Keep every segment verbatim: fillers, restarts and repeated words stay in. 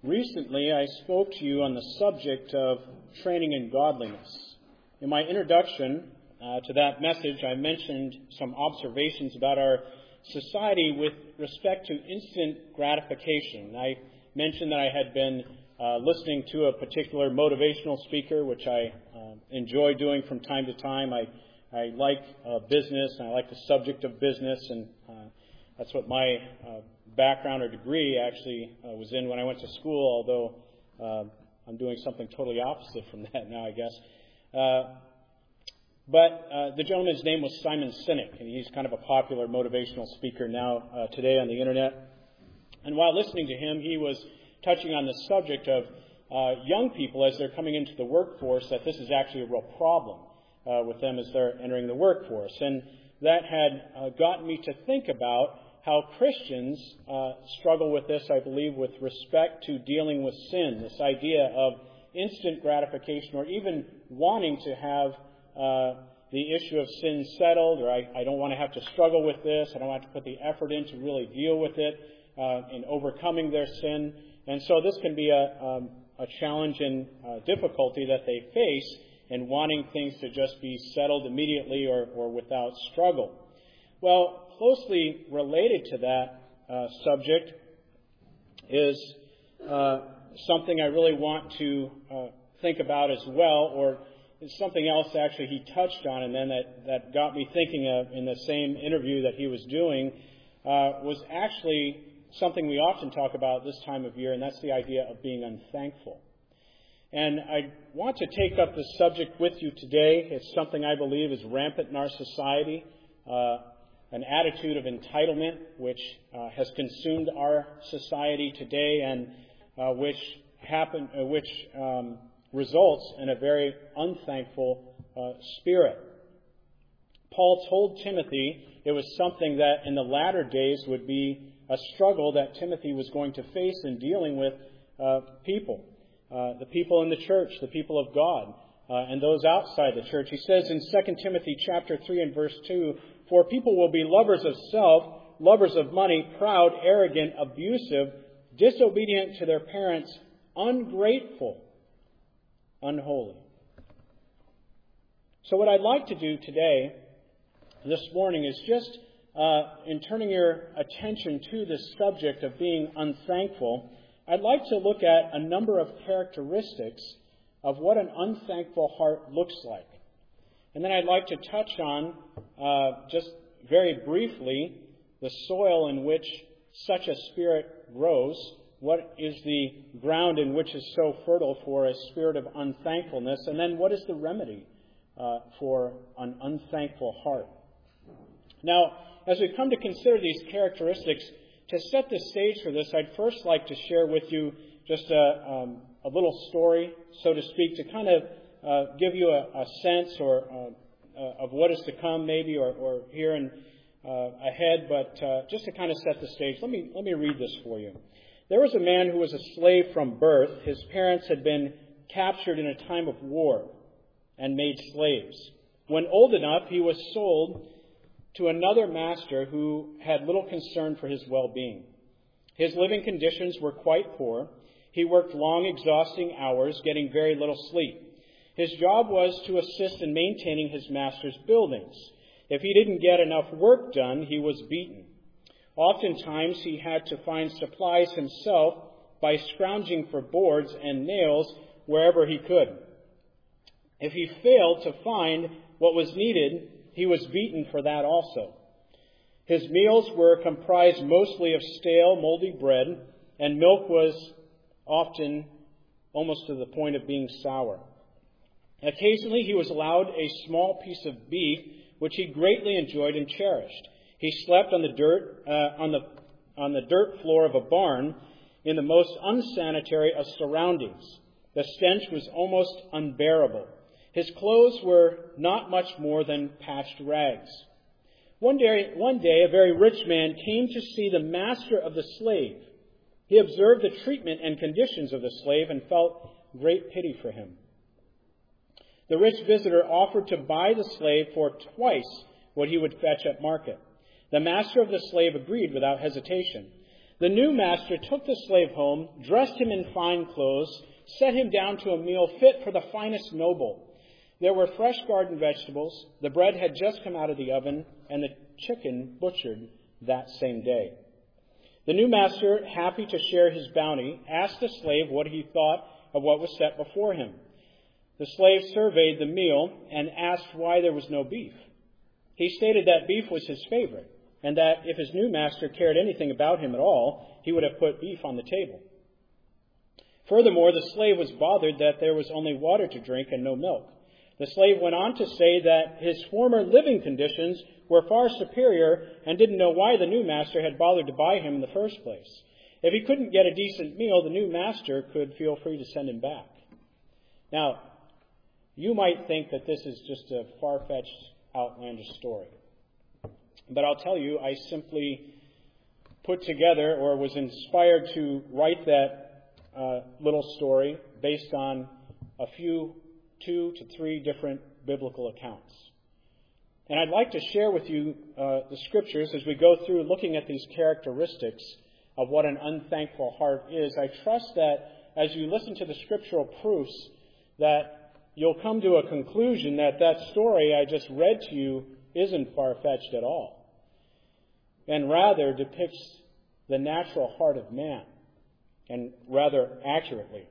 Recently, I spoke to you on the subject of training in godliness. In my introduction uh, to that message, I mentioned some observations about our society with respect to instant gratification. I mentioned that I had been uh, listening to a particular motivational speaker, which I uh, enjoy doing from time to time. I, I like uh, business, and I like the subject of business, and uh, that's what my uh, background or degree actually uh, was in when I went to school, although uh, I'm doing something totally opposite from that now, I guess. Uh, but uh, the gentleman's name was Simon Sinek, and he's kind of a popular motivational speaker now uh, today on the internet. And while listening to him, he was touching on the subject of uh, young people as they're coming into the workforce, that this is actually a real problem uh, with them as they're entering the workforce. And that had uh, gotten me to think about how Christians uh, struggle with this, I believe, with respect to dealing with sin, this idea of instant gratification, or even wanting to have uh, the issue of sin settled, or I, I don't want to have to struggle with this, I don't have to put the effort in to really deal with it uh, in overcoming their sin. And so this can be a, um, a challenge and uh, difficulty that they face in wanting things to just be settled immediately or, or without struggle. Well, closely related to that uh, subject is uh, something I really want to uh, think about as well, or it's something else actually he touched on, and then that, that got me thinking of in the same interview that he was doing, uh, was actually something we often talk about this time of year, and that's the idea of being unthankful. And I want to take up this subject with you today. It's something I believe is rampant in our society. Uh, An attitude of entitlement which uh, has consumed our society today, and uh, which happen, uh, which um, results in a very unthankful uh, spirit. Paul told Timothy it was something that in the latter days would be a struggle that Timothy was going to face in dealing with uh, people, uh, the people in the church, the people of God, uh, and those outside the church. He says in Second Timothy chapter three and verse two, "For people will be lovers of self, lovers of money, proud, arrogant, abusive, disobedient to their parents, ungrateful, unholy." So what I'd like to do today, this morning, is just uh, in turning your attention to this subject of being unthankful, I'd like to look at a number of characteristics of what an unthankful heart looks like. And then I'd like to touch on, uh, just very briefly, the soil in which such a spirit grows. What is the ground in which is so fertile for a spirit of unthankfulness? And then what is the remedy uh, for an unthankful heart? Now, as we come to consider these characteristics, to set the stage for this, I'd first like to share with you just a, um, a little story, so to speak, to kind of Uh, give you a, a sense or uh, uh, of what is to come, maybe, or, or here and uh, ahead. But uh, just to kind of set the stage, let me let me read this for you. There was a man who was a slave from birth. His parents had been captured in a time of war and made slaves. When old enough, he was sold to another master who had little concern for his well-being. His living conditions were quite poor. He worked long, exhausting hours, getting very little sleep. His job was to assist in maintaining his master's buildings. If he didn't get enough work done, he was beaten. Oftentimes, he had to find supplies himself by scrounging for boards and nails wherever he could. If he failed to find what was needed, he was beaten for that also. His meals were comprised mostly of stale, moldy bread, and milk was often almost to the point of being sour. Occasionally, he was allowed a small piece of beef, which he greatly enjoyed and cherished. He slept on the dirt uh, on the on the dirt floor of a barn in the most unsanitary of surroundings. The stench was almost unbearable. His clothes were not much more than patched rags. One day, one day, a very rich man came to see the master of the slave. He observed the treatment and conditions of the slave and felt great pity for him. The rich visitor offered to buy the slave for twice what he would fetch at market. The master of the slave agreed without hesitation. The new master took the slave home, dressed him in fine clothes, set him down to a meal fit for the finest noble. There were fresh garden vegetables, the bread had just come out of the oven, and the chicken butchered that same day. The new master, happy to share his bounty, asked the slave what he thought of what was set before him. The slave surveyed the meal and asked why there was no beef. He stated that beef was his favorite, and that if his new master cared anything about him at all, he would have put beef on the table. Furthermore, the slave was bothered that there was only water to drink and no milk. The slave went on to say that his former living conditions were far superior and didn't know why the new master had bothered to buy him in the first place. If he couldn't get a decent meal, the new master could feel free to send him back. Now, you might think that this is just a far-fetched, outlandish story. But I'll tell you, I simply put together or was inspired to write that uh, little story based on a few, two to three different biblical accounts. And I'd like to share with you uh, the scriptures as we go through looking at these characteristics of what an unthankful heart is. I trust that as you listen to the scriptural proofs that you'll come to a conclusion that that story I just read to you isn't far-fetched at all, and rather depicts the natural heart of man, and rather accurately.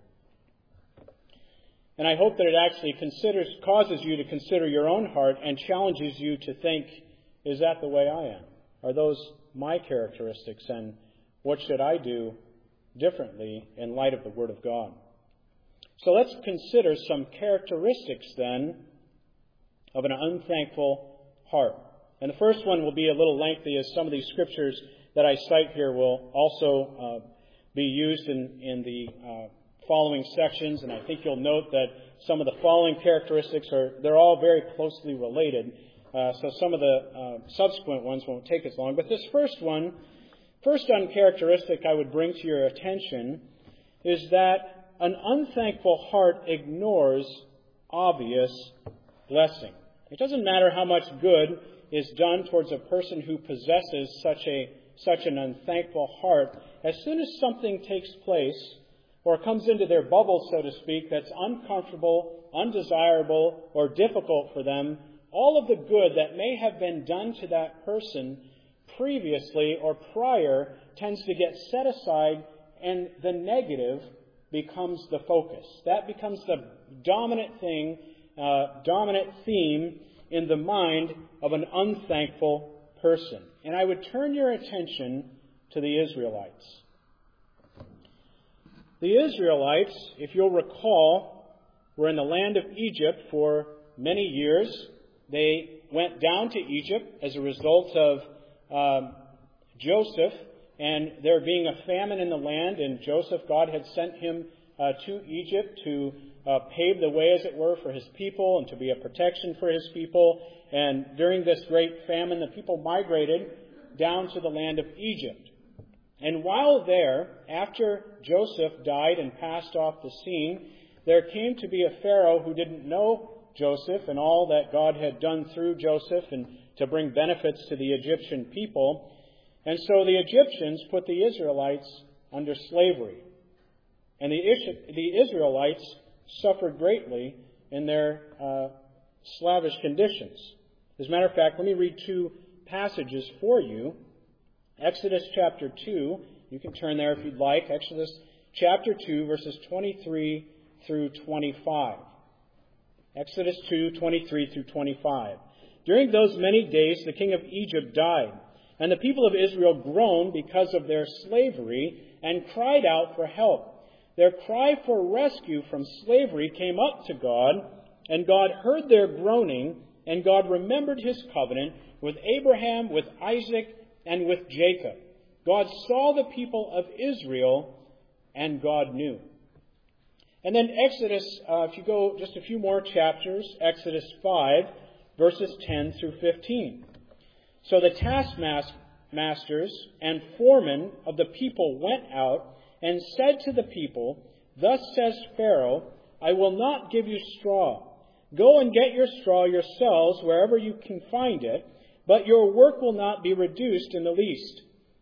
And I hope that it actually considers, causes you to consider your own heart and challenges you to think, is that the way I am? Are those my characteristics? And what should I do differently in light of the Word of God? So let's consider some characteristics then of an unthankful heart. And the first one will be a little lengthy, as some of these scriptures that I cite here will also uh, be used in, in the uh, following sections. And I think you'll note that some of the following characteristics are, they're all very closely related. Uh, so some of the uh, subsequent ones won't take as long. But this first one, first uncharacteristic I would bring to your attention is that an unthankful heart ignores obvious blessing. It doesn't matter how much good is done towards a person who possesses such a such an unthankful heart. As soon as something takes place or comes into their bubble, so to speak, that's uncomfortable, undesirable, or difficult for them, all of the good that may have been done to that person previously or prior tends to get set aside, and the negative becomes the focus. That becomes the dominant thing, uh, dominant theme in the mind of an unthankful person. And I would turn your attention to the Israelites. The Israelites, if you'll recall, were in the land of Egypt for many years. They went down to Egypt as a result of um, Joseph and there being a famine in the land, and Joseph, God had sent him uh, to Egypt to uh, pave the way, as it were, for his people and to be a protection for his people. And during this great famine, the people migrated down to the land of Egypt. And while there, after Joseph died and passed off the scene, there came to be a Pharaoh who didn't know Joseph and all that God had done through Joseph and to bring benefits to the Egyptian people. And so the Egyptians put the Israelites under slavery. And the, the Israelites suffered greatly in their uh, slavish conditions. As a matter of fact, let me read two passages for you. Exodus chapter two, you can turn there if you'd like. Exodus chapter two, verses twenty-three through twenty-five. Exodus two, twenty-three through twenty-five. During those many days, the king of Egypt died, and the people of Israel groaned because of their slavery and cried out for help. Their cry for rescue from slavery came up to God, and God heard their groaning, and God remembered his covenant with Abraham, with Isaac, and with Jacob. God saw the people of Israel, and God knew. And then Exodus, uh, if you go just a few more chapters, Exodus five, verses ten through fifteen. So the taskmasters and foremen of the people went out and said to the people, "Thus says Pharaoh, I will not give you straw. Go and get your straw yourselves wherever you can find it, but your work will not be reduced in the least.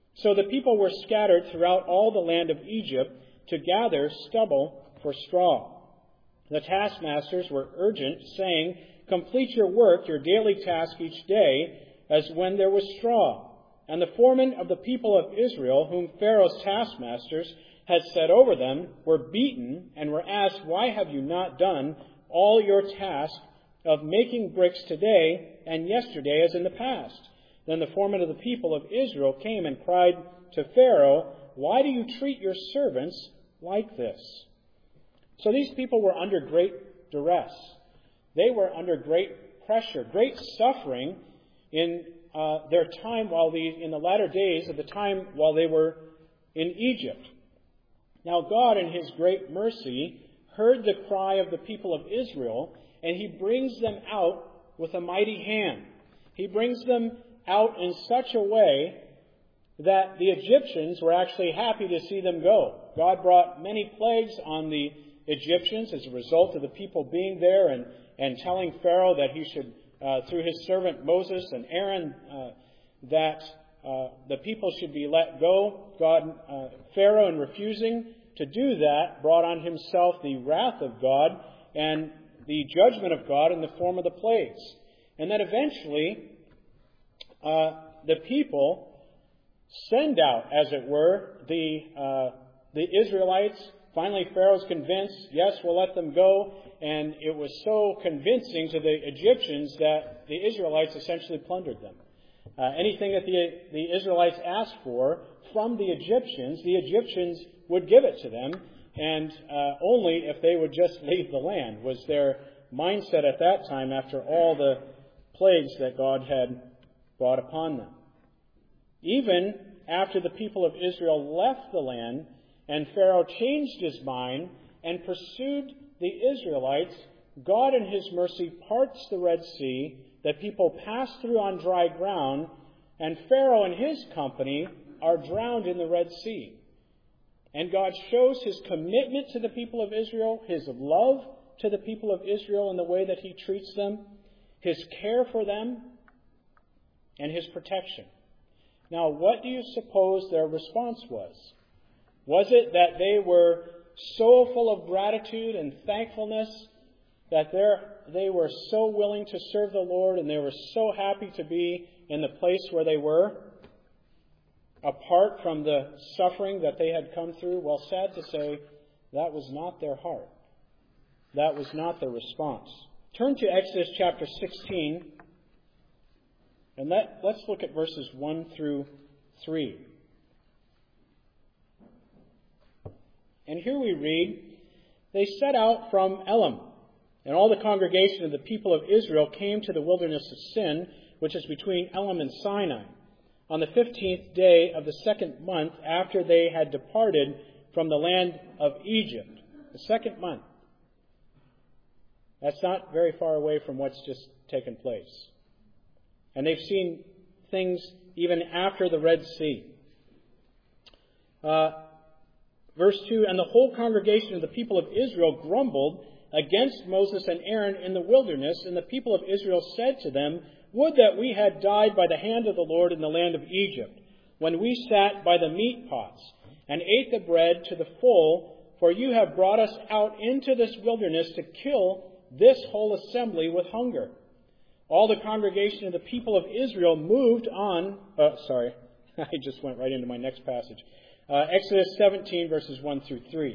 So the people were scattered throughout all the land of Egypt to gather stubble for straw. The taskmasters were urgent, saying, "Complete your work, your daily task each day, as when there was straw." And the foremen of the people of Israel, whom Pharaoh's taskmasters had set over them, were beaten and were asked, "Why have you not done all your task of making bricks today and yesterday as in the past?" Then the foreman of the people of Israel came and cried to Pharaoh, "Why do you treat your servants like this?" So these people were under great duress. They were under great pressure, great suffering in uh, their time while the, in the latter days of the time while they were in Egypt. Now God, in His great mercy, heard the cry of the people of Israel, and He brings them out with a mighty hand. He brings them out in such a way that the Egyptians were actually happy to see them go. God brought many plagues on the Egyptians as a result of the people being there and, and telling Pharaoh that he should, uh, through his servant Moses and Aaron, uh, that uh, the people should be let go. God, uh, Pharaoh, in refusing to do that, brought on himself the wrath of God and the judgment of God in the form of the plagues. And then eventually, uh, the people send out, as it were, the uh, the Israelites. Finally, Pharaoh's convinced, yes, we'll let them go. And it was so convincing to the Egyptians that the Israelites essentially plundered them. Uh, anything that the, the Israelites asked for from the Egyptians, the Egyptians would give it to them, and uh, only if they would just leave the land, was their mindset at that time after all the plagues that God had brought upon them. Even after the people of Israel left the land and Pharaoh changed his mind and pursued the Israelites, God in His mercy parts the Red Sea, that people pass through on dry ground, and Pharaoh and his company are drowned in the Red Sea. And God shows His commitment to the people of Israel, His love to the people of Israel in the way that He treats them, His care for them, and His protection. Now, what do you suppose their response was? Was it that they were so full of gratitude and thankfulness that they were so willing to serve the Lord and they were so happy to be in the place where they were, apart from the suffering that they had come through? Well, sad to say, that was not their heart. That was not their response. Turn to Exodus chapter sixteen, and let, let's look at verses one through three. And here we read, "They set out from Elim, and all the congregation of the people of Israel came to the wilderness of Sin, which is between Elim and Sinai, on the fifteenth day of the second month after they had departed from the land of Egypt." The second month. That's not very far away from what's just taken place. And they've seen things even after the Red Sea. Uh, verse two, "And the whole congregation of the people of Israel grumbled against Moses and Aaron in the wilderness, and the people of Israel said to them, 'Would that we had died by the hand of the Lord in the land of Egypt, when we sat by the meat pots, and ate the bread to the full, for you have brought us out into this wilderness to kill this whole assembly with hunger.' All the congregation of the people of Israel moved on." Uh, sorry, I just went right into my next passage. Uh, Exodus seventeen, verses one through three.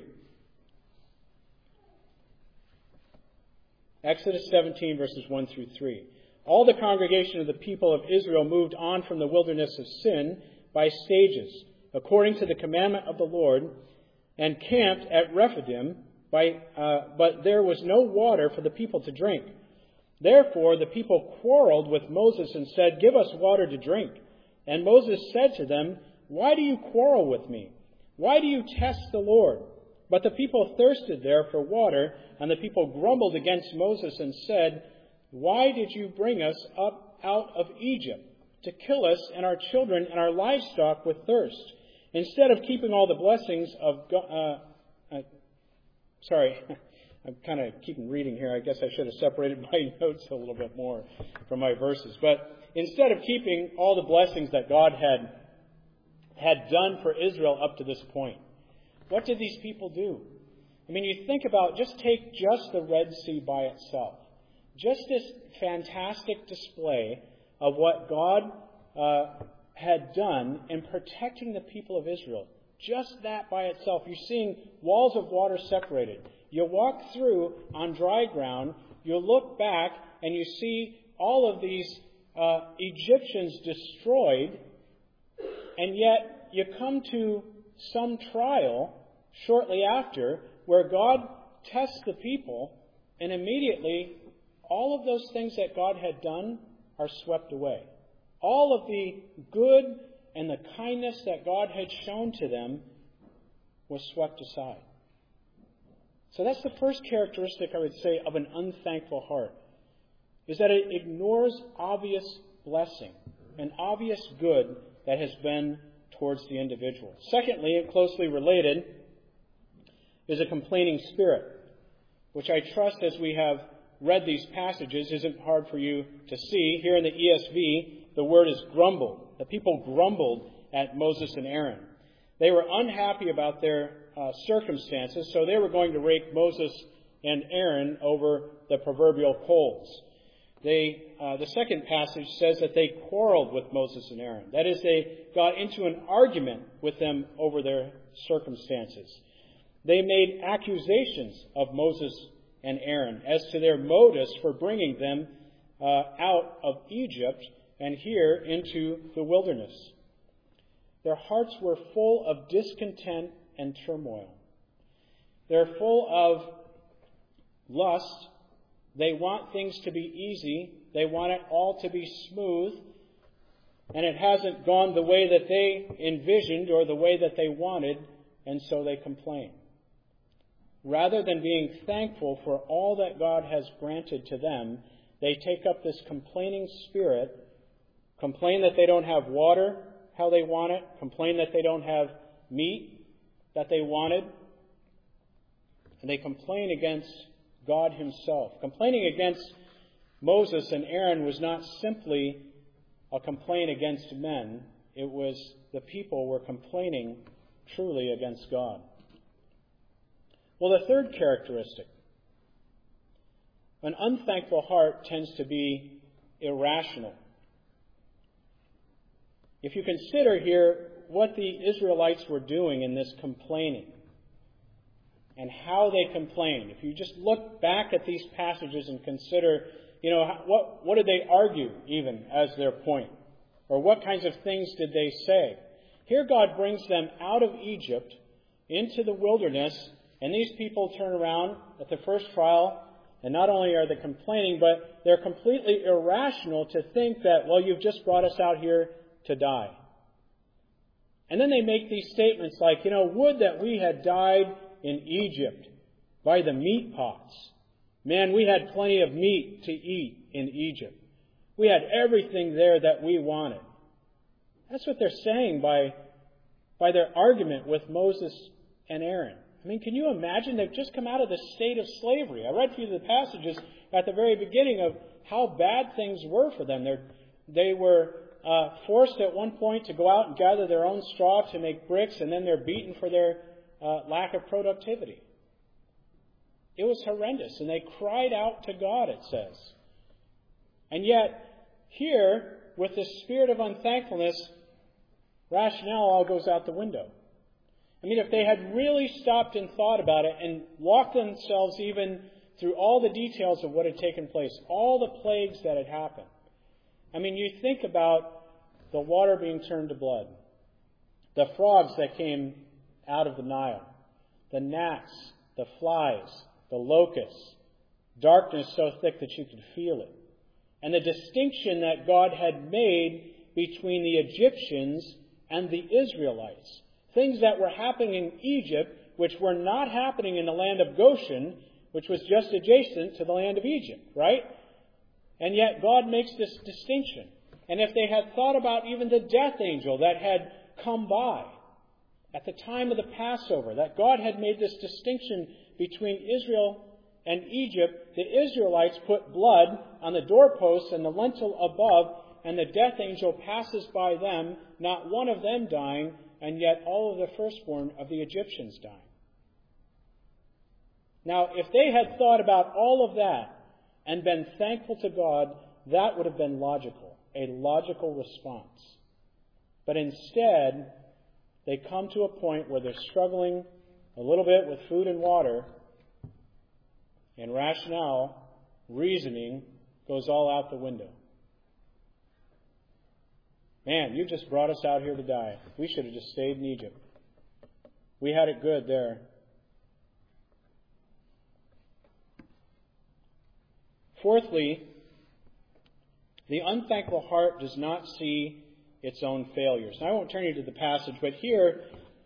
Exodus seventeen, verses one through three. "All the congregation of the people of Israel moved on from the wilderness of Sin by stages, according to the commandment of the Lord, and camped at Rephidim, by, uh, but there was no water for the people to drink. Therefore the people quarreled with Moses and said, 'Give us water to drink.' And Moses said to them, 'Why do you quarrel with me? Why do you test the Lord?' But the people thirsted there for water, and the people grumbled against Moses and said, 'Why did you bring us up out of Egypt to kill us and our children and our livestock with thirst, instead of keeping all the blessings of God?'" Uh, uh, sorry, I'm kind of keeping reading here. I guess I should have separated my notes a little bit more from my verses. But instead of keeping all the blessings that God had had done for Israel up to this point. What did these people do? I mean, you think about, just take just the Red Sea by itself. Just this fantastic display of what God uh, had done in protecting the people of Israel. Just that by itself. You're seeing walls of water separated. You walk through on dry ground, you look back, and you see all of these uh, Egyptians destroyed, and yet you come to some trial shortly after where God tests the people, and immediately all of those things that God had done are swept away. All of the good and the kindness that God had shown to them was swept aside. So that's the first characteristic, I would say, of an unthankful heart, is that it ignores obvious blessing, an obvious good that has been towards the individual. Secondly, and closely related, is a complaining spirit, which I trust as we have read these passages isn't hard for you to see. Here in the E S V, the word is grumbled. The people grumbled at Moses and Aaron. They were unhappy about their uh, circumstances, so they were going to rake Moses and Aaron over the proverbial coals. They, uh, the second passage says that they quarreled with Moses and Aaron. That is, they got into an argument with them over their circumstances. They made accusations of Moses and Aaron as to their motives for bringing them uh, out of Egypt and here into the wilderness. Their hearts were full of discontent and turmoil. They're full of lust. They want things to be easy. They want it all to be smooth. And it hasn't gone the way that they envisioned or the way that they wanted, and so they complain. Rather than being thankful for all that God has granted to them, they take up this complaining spirit, complain that they don't have water how they want it, complain that they don't have meat that they wanted, and they complain against God Himself. Complaining against Moses and Aaron was not simply a complaint against men. It was the people were complaining truly against God. Well, the third characteristic, an unthankful heart tends to be irrational. If you consider here what the Israelites were doing in this complaining and how they complained, if you just look back at these passages and consider, you know, what, what did they argue even as their point? Or what kinds of things did they say? Here God brings them out of Egypt into the wilderness, and these people turn around at the first trial, and not only are they complaining, but they're completely irrational to think that, well, you've just brought us out here to die. And then they make these statements like, you know, would that we had died in Egypt by the meat pots. Man, we had plenty of meat to eat in Egypt. We had everything there that we wanted. That's what they're saying by, by their argument with Moses and Aaron. I mean, can you imagine? They've just come out of the state of slavery. I read through the passages at the very beginning of how bad things were for them. They're, they were uh, forced at one point to go out and gather their own straw to make bricks, and then they're beaten for their uh, lack of productivity. It was horrendous, and they cried out to God, it says. And yet, here, with this spirit of unthankfulness, rationale all goes out the window. I mean, if they had really stopped and thought about it and walked themselves even through all the details of what had taken place, all the plagues that had happened. I mean, you think about the water being turned to blood, the frogs that came out of the Nile, the gnats, the flies, the locusts, darkness so thick that you could feel it, and the distinction that God had made between the Egyptians and the Israelites. Things that were happening in Egypt, which were not happening in the land of Goshen, which was just adjacent to the land of Egypt, right? And yet God makes this distinction. And if they had thought about even the death angel that had come by at the time of the Passover, that God had made this distinction between Israel and Egypt, the Israelites put blood on the doorposts and the lintel above, and the death angel passes by them, not one of them dying, and yet all of the firstborn of the Egyptians dying. Now, if they had thought about all of that and been thankful to God, that would have been logical, a logical response. But instead, they come to a point where they're struggling a little bit with food and water, and rationale, reasoning, goes all out the window. Man, you just brought us out here to die. We should have just stayed in Egypt. We had it good there. Fourthly, the unthankful heart does not see its own failures. Now, I won't turn you to the passage, but here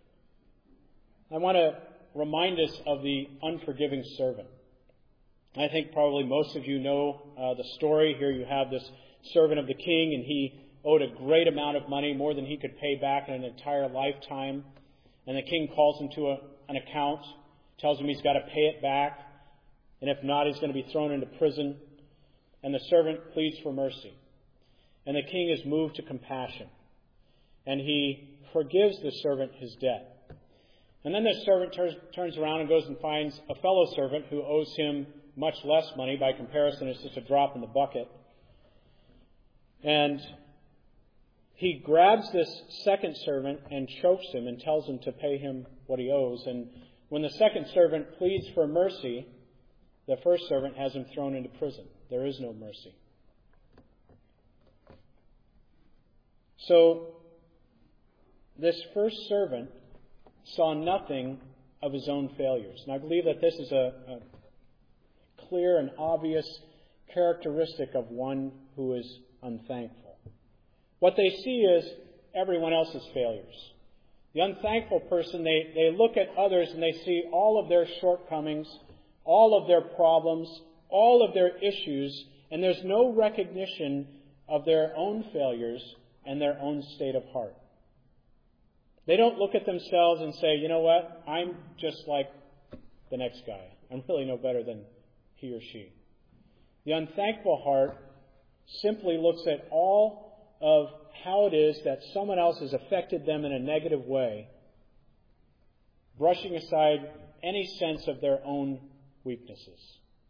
I want to remind us of the unforgiving servant. I think probably most of you know uh, the story. Here you have this servant of the king, and he owed a great amount of money, more than he could pay back in an entire lifetime. And the king calls him to a, an account, tells him he's got to pay it back, and if not, he's going to be thrown into prison. And the servant pleads for mercy. And the king is moved to compassion. And he forgives the servant his debt. And then the servant turns, turns around and goes and finds a fellow servant who owes him much less money. By comparison, it's just a drop in the bucket. And he grabs this second servant and chokes him and tells him to pay him what he owes. And when the second servant pleads for mercy, the first servant has him thrown into prison. There is no mercy. So, this first servant saw nothing of his own failures. And I believe that this is a, a clear and obvious characteristic of one who is unthankful. What they see is everyone else's failures. The unthankful person, they, they look at others and they see all of their shortcomings, all of their problems, all of their issues, and there's no recognition of their own failures and their own state of heart. They don't look at themselves and say, you know what, I'm just like the next guy. I'm really no better than he or she. The unthankful heart simply looks at all of how it is that someone else has affected them in a negative way, brushing aside any sense of their own weaknesses.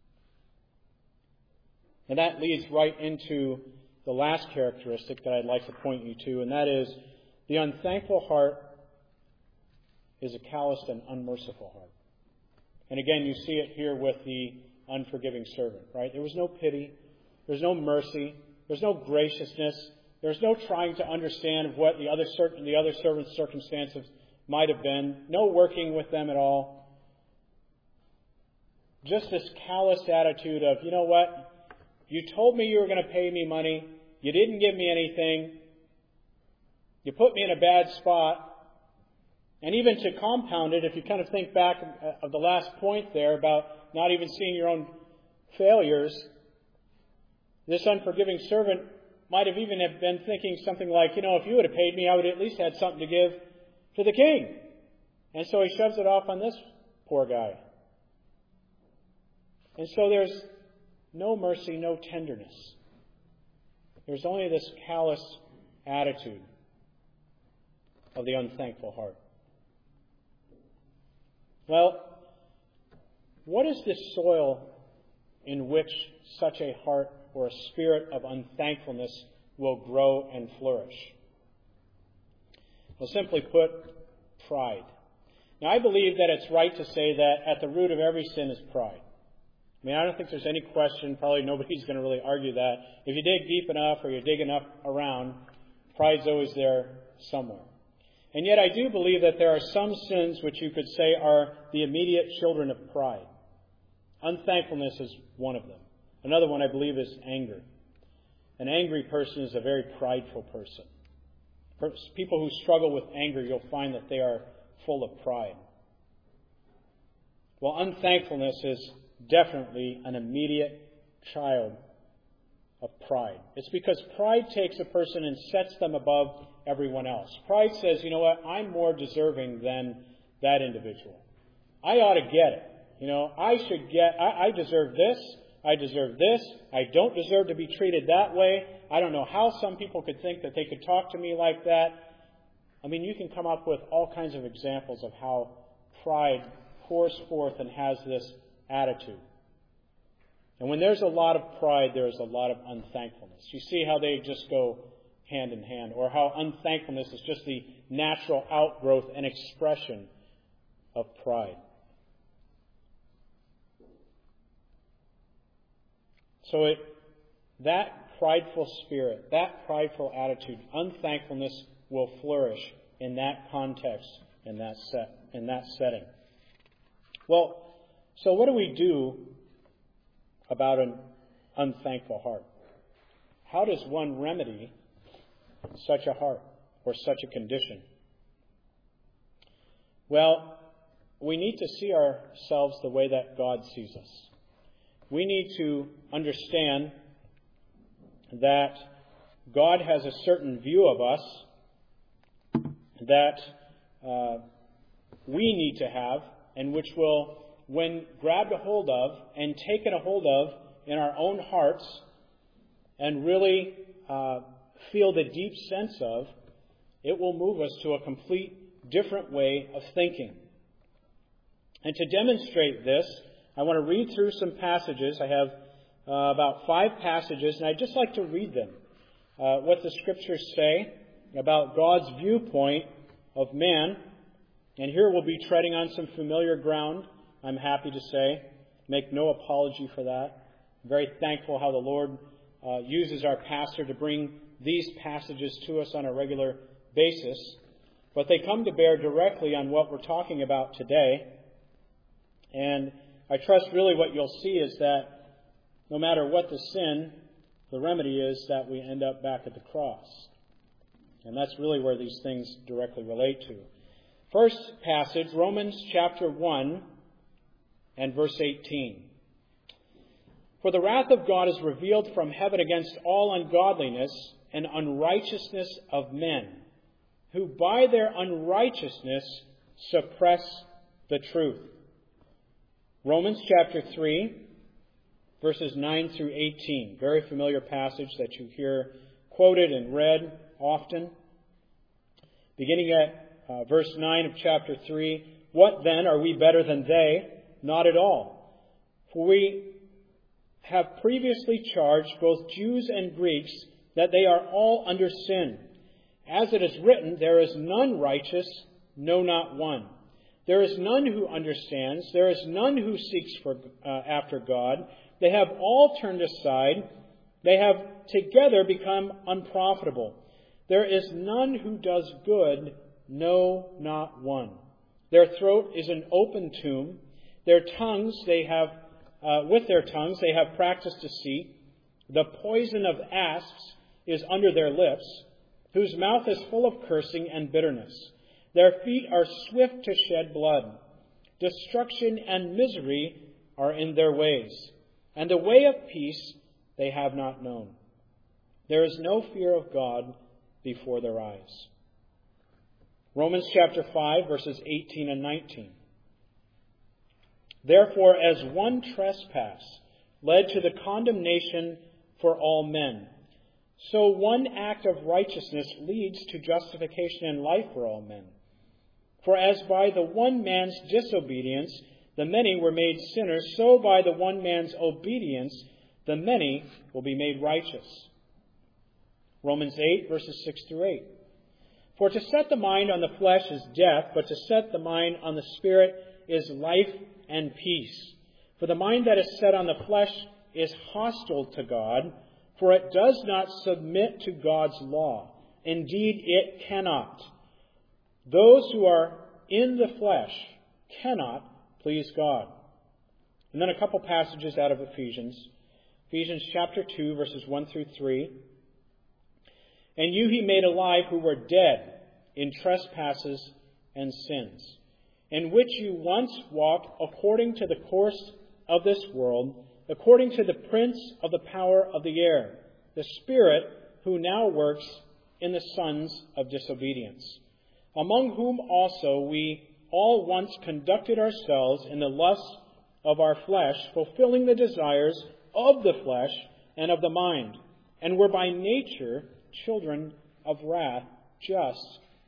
And that leads right into the last characteristic that I'd like to point you to, and that is the unthankful heart is a calloused and unmerciful heart. And again, you see it here with the unforgiving servant, right? There was no pity. There's no mercy. There's no graciousness. There's no trying to understand what the other certain the other servant's circumstances might have been. No working with them at all. Just this callous attitude of, you know what? You told me you were going to pay me money. You didn't give me anything. You put me in a bad spot. And even to compound it, if you kind of think back of the last point there about not even seeing your own failures, this unforgiving servant might have even have been thinking something like, you know, if you would have paid me, I would have at least had something to give to the king. And so he shoves it off on this poor guy. And so there's no mercy, no tenderness. There's only this callous attitude of the unthankful heart. Well, what is this soil in which such a heart or a spirit of unthankfulness will grow and flourish? Well, simply put, pride. Now, I believe that it's right to say that at the root of every sin is pride. I mean, I don't think there's any question, probably nobody's going to really argue that. If you dig deep enough or you dig enough around, pride's always there somewhere. And yet I do believe that there are some sins which you could say are the immediate children of pride. Unthankfulness is one of them. Another one, I believe, is anger. An angry person is a very prideful person. People who struggle with anger, you'll find that they are full of pride. Well, unthankfulness is definitely an immediate child of pride. It's because pride takes a person and sets them above everyone else. Pride says, you know what, I'm more deserving than that individual. I ought to get it. You know, I should get, I, I deserve this. I deserve this. I don't deserve to be treated that way. I don't know how some people could think that they could talk to me like that. I mean, you can come up with all kinds of examples of how pride pours forth and has this attitude. And when there's a lot of pride, there's a lot of unthankfulness. You see how they just go hand in hand, or how unthankfulness is just the natural outgrowth and expression of pride. So it, that prideful spirit, that prideful attitude, unthankfulness will flourish in that context, in that set, in that setting. Well, so what do we do about an unthankful heart? How does one remedy such a heart or such a condition? Well, we need to see ourselves the way that God sees us. We need to understand that God has a certain view of us that uh, we need to have, and which will, when grabbed a hold of and taken a hold of in our own hearts and really uh, feel the deep sense of, it will move us to a complete different way of thinking. And to demonstrate this, I want to read through some passages. I have uh, about five passages, and I'd just like to read them. Uh, what the Scriptures say about God's viewpoint of man. And here we'll be treading on some familiar ground, I'm happy to say. Make no apology for that. I'm very thankful how the Lord uh, uses our pastor to bring these passages to us on a regular basis. But they come to bear directly on what we're talking about today. And I trust really what you'll see is that no matter what the sin, the remedy is that we end up back at the cross. And that's really where these things directly relate to. First passage, Romans chapter one and verse eighteen. For the wrath of God is revealed from heaven against all ungodliness and unrighteousness of men, who by their unrighteousness suppress the truth. Romans chapter three, verses nine through eighteen. Very familiar passage that you hear quoted and read often. Beginning at uh, verse nine of chapter three, what then, are we better than they? Not at all. For we have previously charged both Jews and Greeks that they are all under sin. As it is written, there is none righteous, no, not one. There is none who understands. There is none who seeks for uh, after God. They have all turned aside. They have together become unprofitable. There is none who does good, no, not one. Their throat is an open tomb. Their tongues, they have, uh, with their tongues, they have practiced deceit. The poison of asps is under their lips, whose mouth is full of cursing and bitterness. Their feet are swift to shed blood. Destruction and misery are in their ways, and the way of peace they have not known. There is no fear of God before their eyes. Romans chapter five, verses eighteen and nineteen. Therefore, as one trespass led to the condemnation for all men, so one act of righteousness leads to justification and life for all men. For as by the one man's disobedience the many were made sinners, so by the one man's obedience the many will be made righteous. Romans eight, verses six through eight. For to set the mind on the flesh is death, but to set the mind on the Spirit is life and peace. For the mind that is set on the flesh is hostile to God, for it does not submit to God's law. Indeed, it cannot. Those who are in the flesh cannot please God. And then a couple passages out of Ephesians. Ephesians chapter two, verses one through three. And you he made alive who were dead in trespasses and sins, in which you once walked according to the course of this world, according to the prince of the power of the air, the Spirit who now works in the sons of disobedience, among whom also we all once conducted ourselves in the lusts of our flesh, fulfilling the desires of the flesh and of the mind, and were by nature children of wrath, just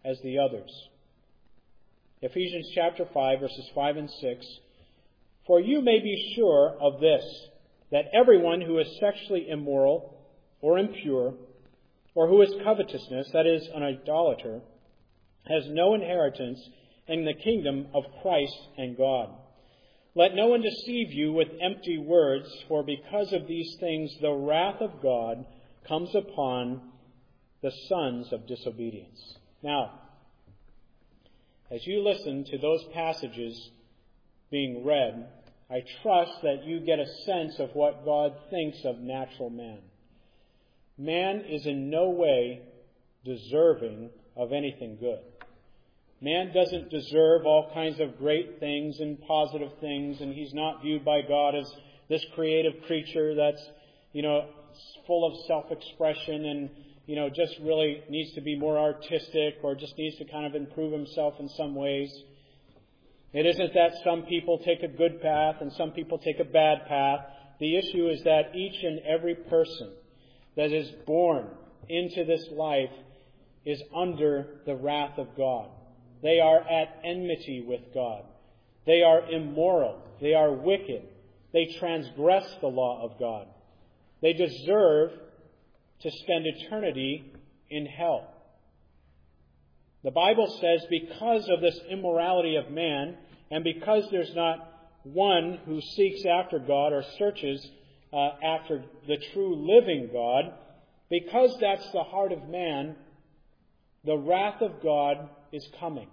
as the others. Ephesians chapter five, verses five and six. For you may be sure of this, that everyone who is sexually immoral or impure, or who is covetousness, that is, an idolater, has no inheritance in the kingdom of Christ and God. Let no one deceive you with empty words, for because of these things the wrath of God comes upon the sons of disobedience. Now, as you listen to those passages being read, I trust that you get a sense of what God thinks of natural man. Man is in no way deserving of anything good. Man doesn't deserve all kinds of great things and positive things, and he's not viewed by God as this creative creature that's, you know, full of self-expression and, you know, just really needs to be more artistic or just needs to kind of improve himself in some ways. It isn't that some people take a good path and some people take a bad path. The issue is that each and every person that is born into this life is under the wrath of God. They are at enmity with God. They are immoral. They are wicked. They transgress the law of God. They deserve to spend eternity in hell. The Bible says because of this immorality of man, and because there's not one who seeks after God or searches uh, after the true living God, because that's the heart of man, the wrath of God is coming.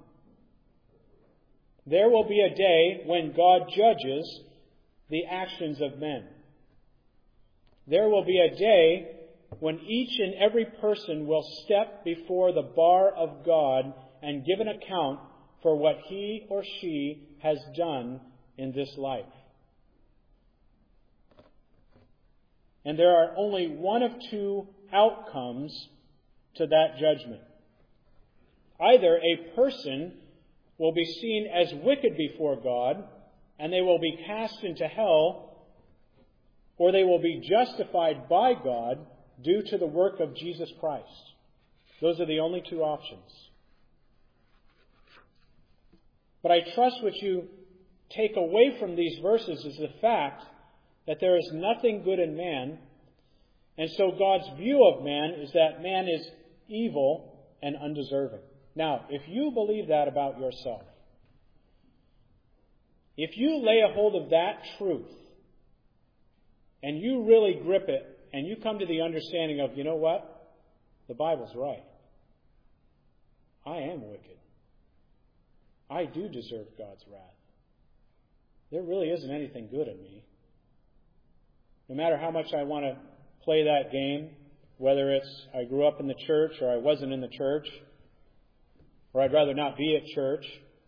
There will be a day when God judges the actions of men. There will be a day when each and every person will step before the bar of God and give an account for what he or she has done in this life. And there are only one of two outcomes to that judgment. Either a person will be seen as wicked before God, and they will be cast into hell, or they will be justified by God due to the work of Jesus Christ. Those are the only two options. But I trust what you take away from these verses is the fact that there is nothing good in man, and so God's view of man is that man is evil and undeserving. Now, if you believe that about yourself, if you lay a hold of that truth, and you really grip it, and you come to the understanding of, you know what? The Bible's right. I am wicked. I do deserve God's wrath. There really isn't anything good in me. No matter how much I want to play that game, whether it's I grew up in the church or I wasn't in the church, or I'd rather not be at church,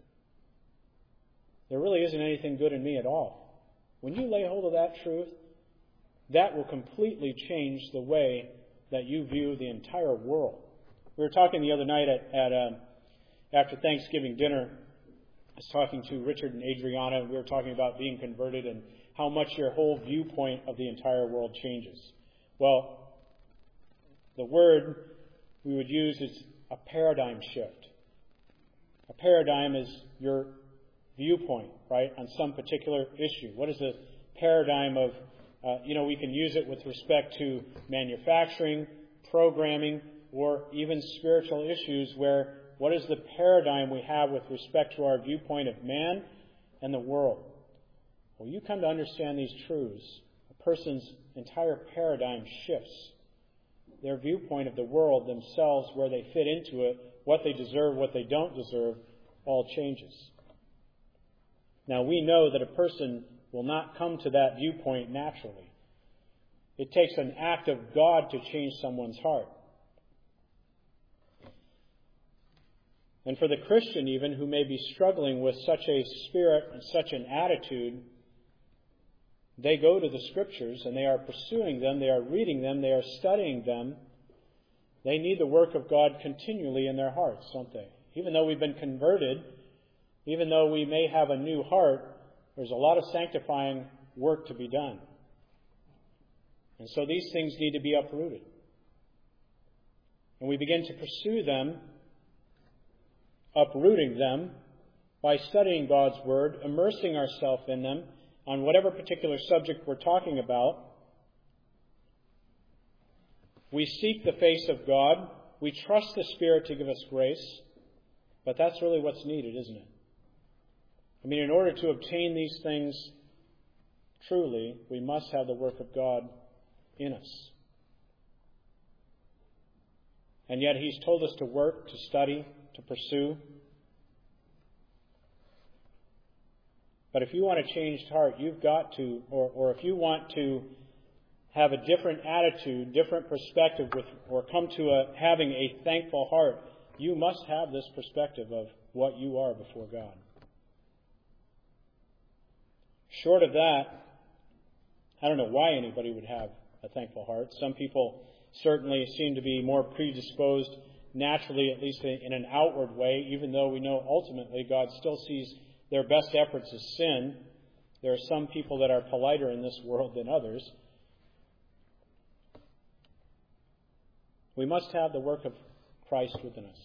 there really isn't anything good in me at all. When you lay hold of that truth, that will completely change the way that you view the entire world. We were talking the other night at, at uh, after Thanksgiving dinner. I was talking to Richard and Adriana, and we were talking about being converted and how much your whole viewpoint of the entire world changes. Well, the word we would use is a paradigm shift. A paradigm is your viewpoint, right, on some particular issue. What is the paradigm of, uh, you know, we can use it with respect to manufacturing, programming, or even spiritual issues where what is the paradigm we have with respect to our viewpoint of man and the world? Well, you come to understand these truths, a person's entire paradigm shifts. Their viewpoint of the world themselves, where they fit into it, what they deserve, what they don't deserve, all changes. Now, we know that a person will not come to that viewpoint naturally. It takes an act of God to change someone's heart. And for the Christian even, who may be struggling with such a spirit and such an attitude, they go to the Scriptures and they are pursuing them, they are reading them, they are studying them. They need the work of God continually in their hearts, don't they? Even though we've been converted, even though we may have a new heart, there's a lot of sanctifying work to be done. And so these things need to be uprooted. And we begin to pursue them uprooting them by studying God's Word, immersing ourselves in them on whatever particular subject we're talking about. We seek the face of God. We trust the Spirit to give us grace. But that's really what's needed, isn't it? I mean, in order to obtain these things truly, we must have the work of God in us. And yet He's told us to work, to study, to pursue. But if you want a changed heart, you've got to, or, or if you want to have a different attitude, different perspective, with, or come to a, having a thankful heart, you must have this perspective of what you are before God. Short of that, I don't know why anybody would have a thankful heart. Some people certainly seem to be more predisposed naturally, at least in an outward way, even though we know ultimately God still sees their best efforts as sin. There are some people that are politer in this world than others. We must have the work of Christ within us.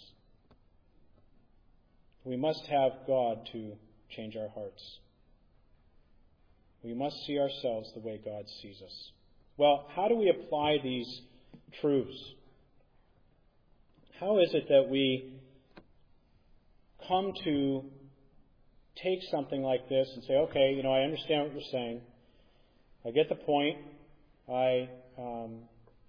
We must have God to change our hearts. We must see ourselves the way God sees us. Well, how do we apply these truths? How is it that we come to take something like this and say, okay, you know, I understand what you're saying. I get the point. I um,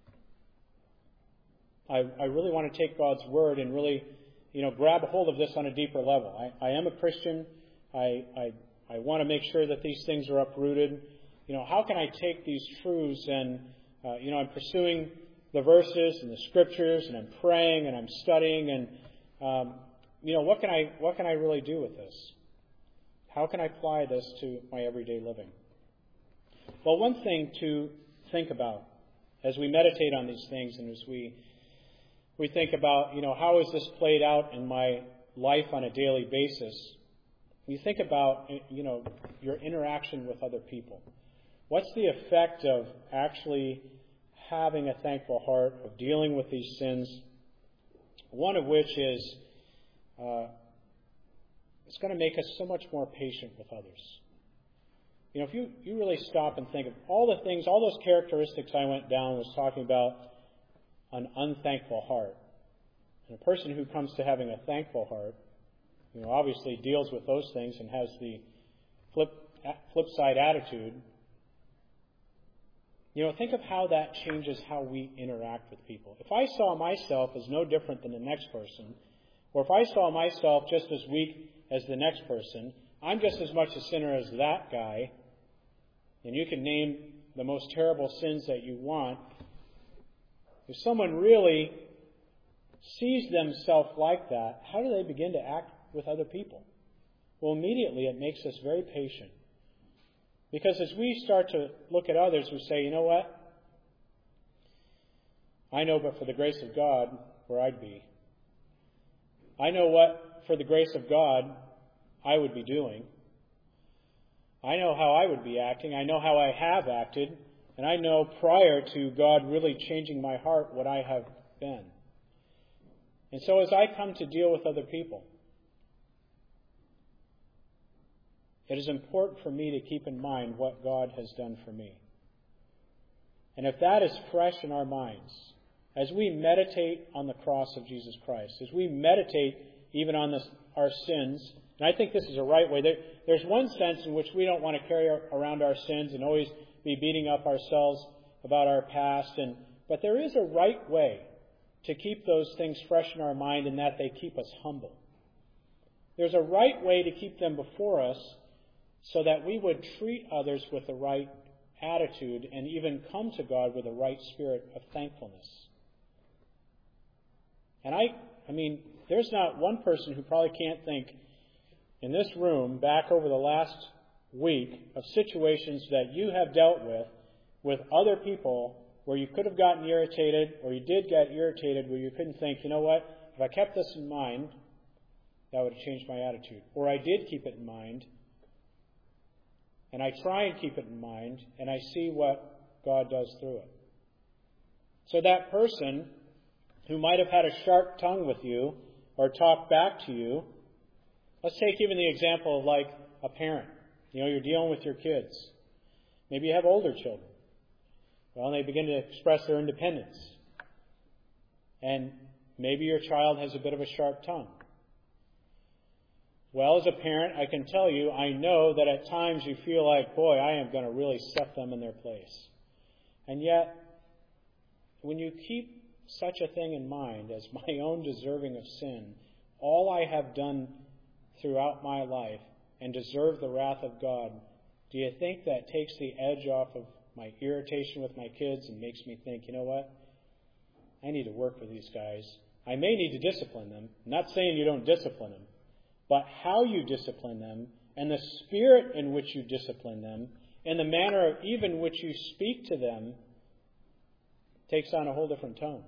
I, I really want to take God's Word and really, you know, grab a hold of this on a deeper level. I, I am a Christian. I, I I want to make sure that these things are uprooted. You know, how can I take these truths and, uh, you know, I'm pursuing the verses and the Scriptures, and I'm praying and I'm studying, and, um, you know, what can I what can I really do with this? How can I apply this to my everyday living? Well, one thing to think about as we meditate on these things and as we we think about, you know, how is this played out in my life on a daily basis? You think about, you know, your interaction with other people. What's the effect of actually having a thankful heart, of dealing with these sins? One of which is uh, it's going to make us so much more patient with others. You know, if you, you really stop and think of all the things, all those characteristics I went down was talking about an unthankful heart. And a person who comes to having a thankful heart, you know, obviously deals with those things and has the flip flip side attitude. You know, think of how that changes how we interact with people. If I saw myself as no different than the next person, or if I saw myself just as weak as the next person, I'm just as much a sinner as that guy, and you can name the most terrible sins that you want. If someone really sees themselves like that, how do they begin to act with other people? Well, immediately it makes us very patient. Because as we start to look at others, we say, you know what? I know but for the grace of God where I'd be. I know what, for the grace of God, I would be doing. I know how I would be acting. I know how I have acted. And I know prior to God really changing my heart what I have been. And so as I come to deal with other people, it is important for me to keep in mind what God has done for me. And if that is fresh in our minds, as we meditate on the cross of Jesus Christ, as we meditate even on this, our sins, and I think this is a right way. There, there's one sense in which we don't want to carry around our sins and always be beating up ourselves about our past. And but there is a right way to keep those things fresh in our mind, in that they keep us humble. There's a right way to keep them before us so that we would treat others with the right attitude and even come to God with a right spirit of thankfulness. And I, I mean, there's not one person who probably can't think in this room back over the last week of situations that you have dealt with with other people where you could have gotten irritated, or you did get irritated where you couldn't think, you know what, if I kept this in mind, that would have changed my attitude. Or I did keep it in mind, and I try and keep it in mind, and I see what God does through it. So that person who might have had a sharp tongue with you or talk back to you. Let's take even the example of like a parent. You know, you're dealing with your kids. Maybe you have older children. Well, they begin to express their independence. And maybe your child has a bit of a sharp tongue. Well, as a parent, I can tell you, I know that at times you feel like, boy, I am going to really set them in their place. And yet, when you keep such a thing in mind as my own deserving of sin, all I have done throughout my life and deserve the wrath of God, do you think that takes the edge off of my irritation with my kids and makes me think, you know what? I need to work with these guys. I may need to discipline them. I'm not saying you don't discipline them, but how you discipline them and the spirit in which you discipline them and the manner of even which you speak to them takes on a whole different tone.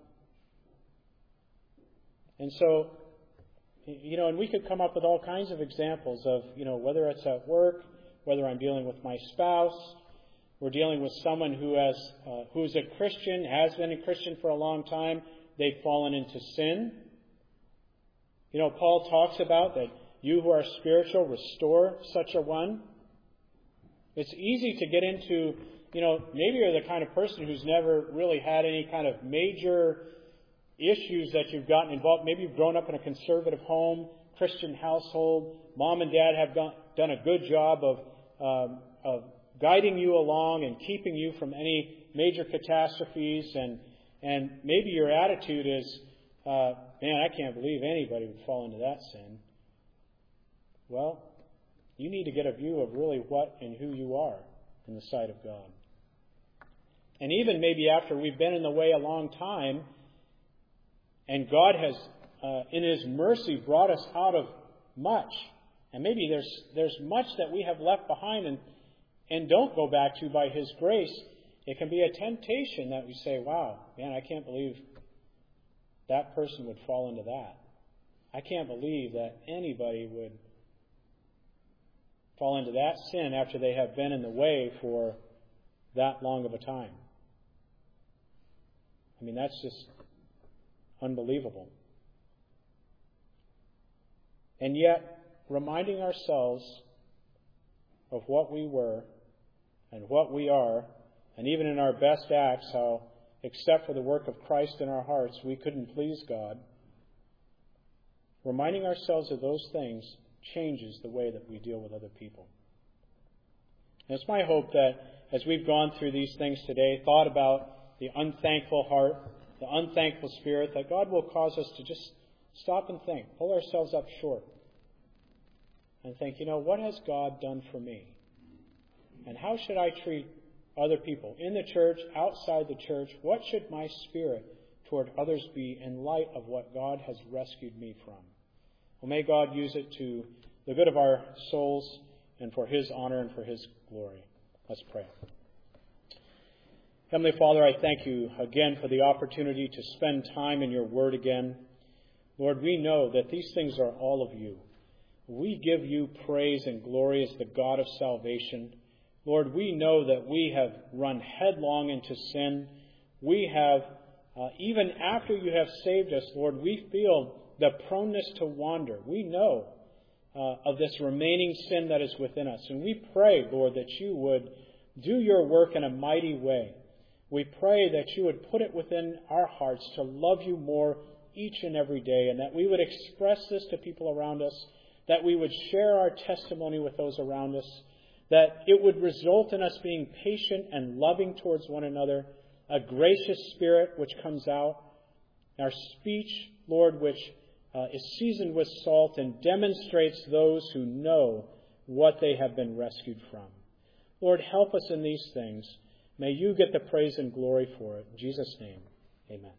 And so, you know, and we could come up with all kinds of examples of, you know, whether it's at work, whether I'm dealing with my spouse, we're dealing with someone who has, uh, who's a Christian, has been a Christian for a long time, they've fallen into sin. You know, Paul talks about that you who are spiritual, restore such a one. It's easy to get into, you know, maybe you're the kind of person who's never really had any kind of major issues that you've gotten involved. Maybe you've grown up in a conservative home, Christian household. Mom and dad have done, done a good job of, um, of guiding you along and keeping you from any major catastrophes. And, and maybe your attitude is, uh, man, I can't believe anybody would fall into that sin. Well, you need to get a view of really what and who you are in the sight of God. And even maybe after we've been in the way a long time, and God has, uh, in His mercy, brought us out of much. And maybe there's there's much that we have left behind and, and don't go back to by His grace. It can be a temptation that we say, wow, man, I can't believe that person would fall into that. I can't believe that anybody would fall into that sin after they have been in the way for that long of a time. I mean, that's just unbelievable. And yet, reminding ourselves of what we were and what we are, and even in our best acts, how, except for the work of Christ in our hearts, we couldn't please God. Reminding ourselves of those things changes the way that we deal with other people. And it's my hope that as we've gone through these things today, thought about the unthankful heart, the unthankful spirit, that God will cause us to just stop and think, pull ourselves up short, and think, you know, what has God done for me? And how should I treat other people in the church, outside the church? What should my spirit toward others be in light of what God has rescued me from? Well, may God use it to the good of our souls and for His honor and for His glory. Let's pray. Heavenly Father, I thank You again for the opportunity to spend time in Your Word again. Lord, we know that these things are all of You. We give You praise and glory as the God of salvation. Lord, we know that we have run headlong into sin. We have, uh, even after You have saved us, Lord, we feel the proneness to wander. We know uh, of this remaining sin that is within us. And we pray, Lord, that You would do Your work in a mighty way. We pray that You would put it within our hearts to love You more each and every day, and that we would express this to people around us, that we would share our testimony with those around us, that it would result in us being patient and loving towards one another, a gracious spirit which comes out, our speech, Lord, which uh, is seasoned with salt and demonstrates those who know what they have been rescued from. Lord, help us in these things. May You get the praise and glory for it. In Jesus' name, amen.